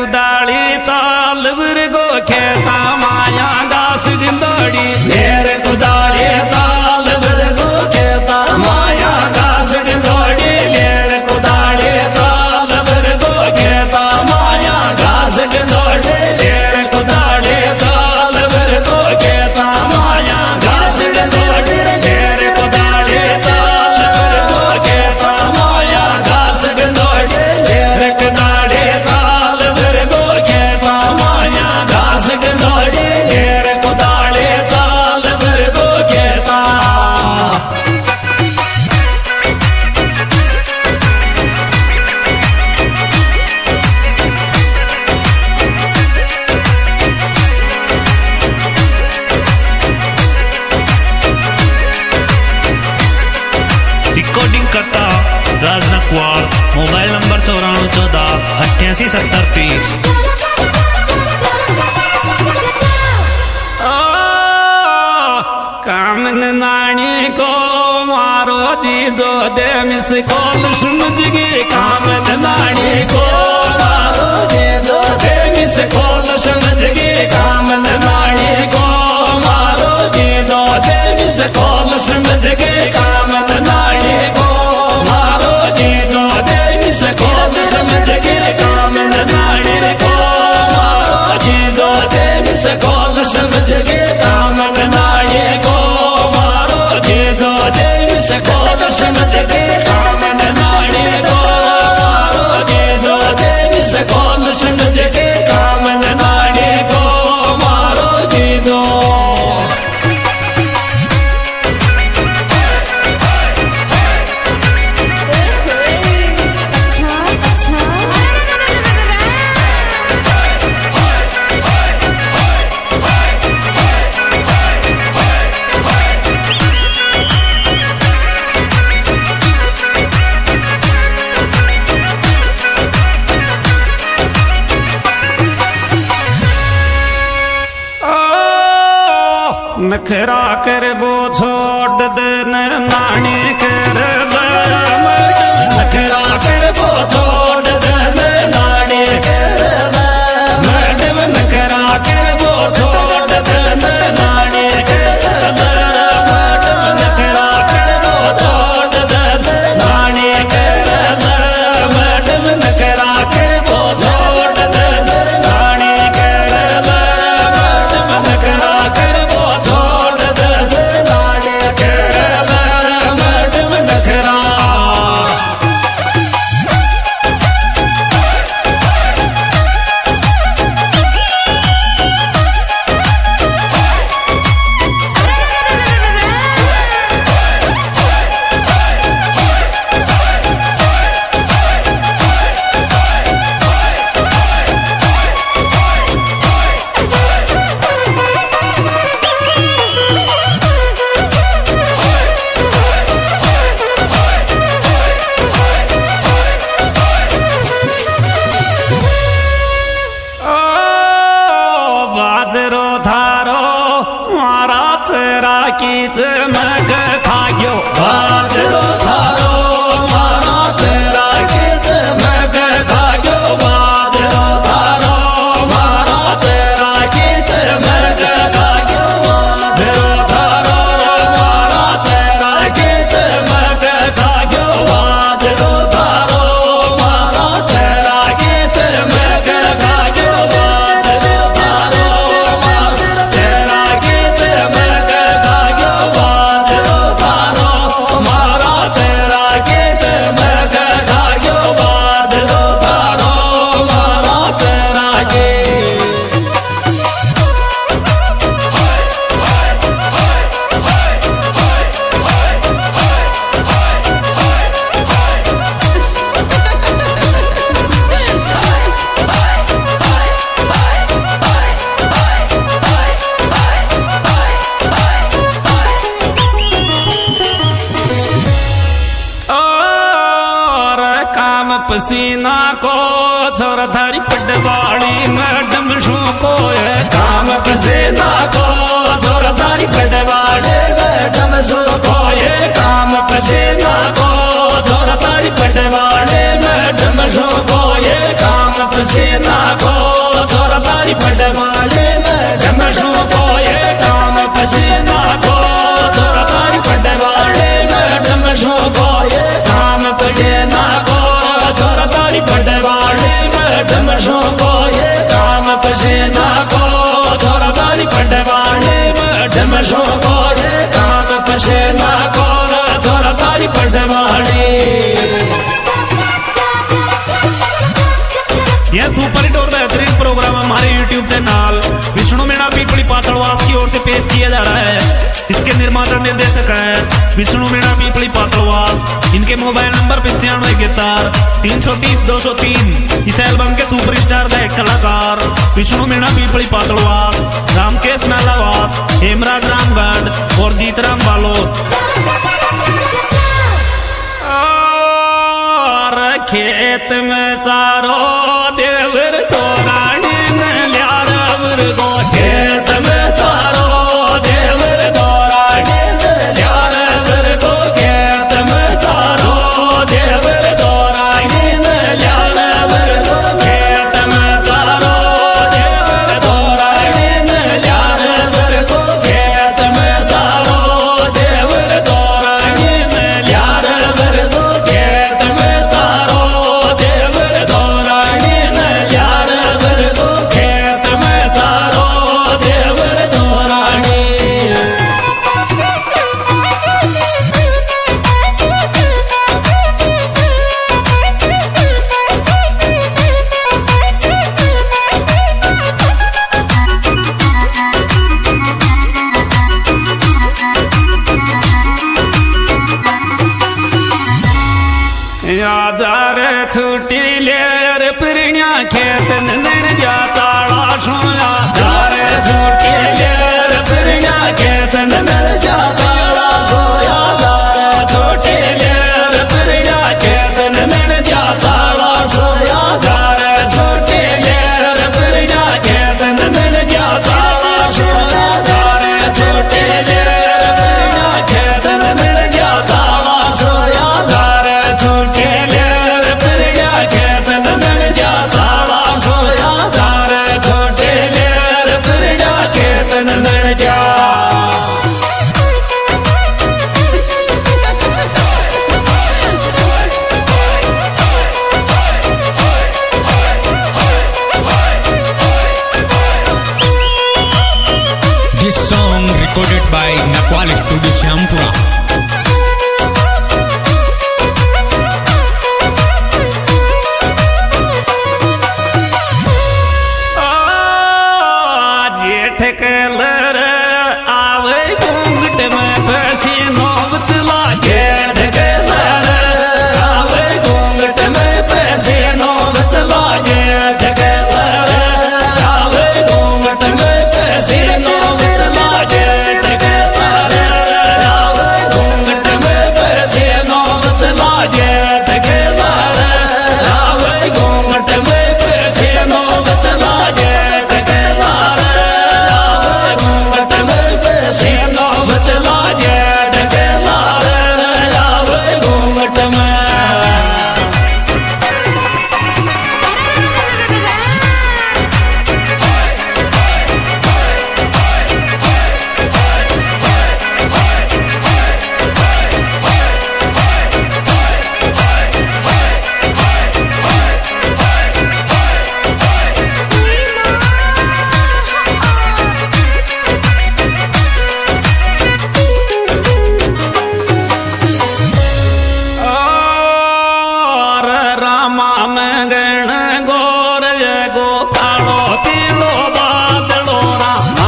कुदाली चाल वर्गो खेता माया दास जिंदड़ी घेर कुदाली चाल वर्गो खेता माया घास गिंदोड़ी घेर कुदाली चाल वर्गो खेता माया घास गिंदोड़ी घेर कुदाली चाल वर्गो खेता माया घास गिंदोड़ी घेर कुदाली चाल वर्गो खेता माया घास गिंदोड़ी घेर कुदाली चाल वर्गो खेता माया घास गिंदोड़ी घेर कुदाली चाल वर्गो खेता रिकॉर्डिंग करता राजनकवाड़। Mobile number 9414887030। कामन नानी को मारो चीजो दे मिस कॉल समझ गए कामन नानी को मारो दे दो दे मिस कॉल समझ गए कामन नानी को मारो दे दो दे मिस कॉल समझ गए कामन नानी को मारो दे दो दे मिस कॉल समझ गए कामन नानी को मारो दे दो दे मिस कॉल समझ गए कामन नानी को मारो दे दो दे मिस कॉल समझ गए कामन नानी को मारो दे दो दे मिस कॉल समझ गए कामन नानी को मारो दे दो नखरा कर वो छोड़ दे नानी कर नखरा कर वो छोड़ दे नानी कर मैडम नखरा कर वो छोड़ दे नानी कर मैडम नखरा कर वो छोड़ दे नानी कर मैडम नखरा कर वो छोड़ दे नानी कर मैडम नखरा कर वो छोड़ दे नानी कर मैडम नखरा बाजरो थारो मारा चेरा कीच मग खायो बाजरो थारो मारा चेरा कीच मग खायो बाजरो थारो मारा चेरा कीच मग खायो बाजरो थारो मारा चेरा कीच मग खायो बाजरो थारो मारा चेरा कीच मग खायो बाजरो थारो मारा चेरा कीच मग खायो बाजरो थारो मारा चेरा कीच मग खायो बाजरो थारो मारा चेरा की और काम पसीना को छोरा थारी पटवाड़ी मैडम शू को काम पसीना को जोरदारी पटवाले मैडम सो को ये काम पसीना को जोरदारी पटवाले मैडम सो को ये काम पसीना को पटवाले मैडम शो को ये काम पसीना को छोरा तारी पटवाले मैडम शो को ये काम पसीना को छोरा तारी पटवाले मैडम शो को ये काम पसीना को छोरा तारी पटवाले मैडम शो को ये काम पसीना को छोरा तारी पटवाले। यह सुपर हिट और बेहतरीन प्रोग्राम हमारे YouTube चैनल विष्णु मीणा पीपली पातड़वास की ओर से पेश किया जा रहा है। इसके निर्माता निर्देशक है विष्णु मीणा पीपली पातड़वास। इनके मोबाइल नंबर 9571 इस एल्बम के सुपरस्टार गायक कलाकार विष्णु मीणा पीपली पातड़वास, रामकेश नालावास, हेमराज रामगढ़ और जीतराम बालोद। खेत में चारो देवर तो रानी में ल्यावर गो खेत में चारो देवर दो रानी में ल्यावर गो खेत में चारो देवर दो रानी में ल्यावर गो खेत में चारो देवर दो रानी में ल्यावर गो खेत में चारो देवर दो रानी में ल्यावर गो खेत में चारो देवर दो रानी में ल्यावर गो खेत में चारो देवर दो रानी। यादार छुट्टी ले पिरण्या खेत नन जा चाड़ा सोया यारे छोटे लेर पिरण्या खेत नन जा चाड़ा सोया यारे छोटे लेर पिरण्या खेत नन जा चाड़ा सोया यारे छोटे लेर पिरण्या खेत नन जा चाड़ा सोया यारे छोटे लेर पिरण्या खेत नन जा चाड़ा सोया यारे छोटे लेर पिरण्या खेत नन जा चाड़ा सोया यारे छोटे लेर पिरण्या खेत नन जा। This song recorded by Nakwal Studio Syampura. जेठ कलर आवे घूंघट में पसीनो बचला गेट के लर आवे घूंघट में पैसे नो बचला गेट के लर आवे घूंघट में पैसे नो बचला गेट के लर आवे घूंघट में पैसे नो बचला गेट के लर आवे घूंघट में पैसे नो बचला गेट के लर आवे घूंघट में पैसे नो बचला गेट के लर आवे घूंघट में। और रामा में गण गोर गो कालो पीलो बादलो रामा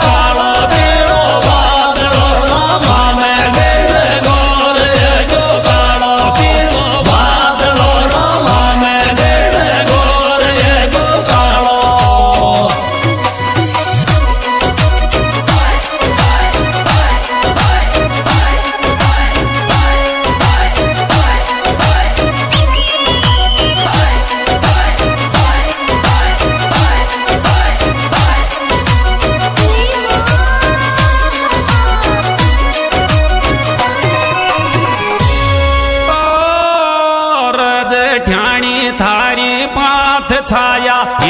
गोर ठ्याणी थारी पाथ छाया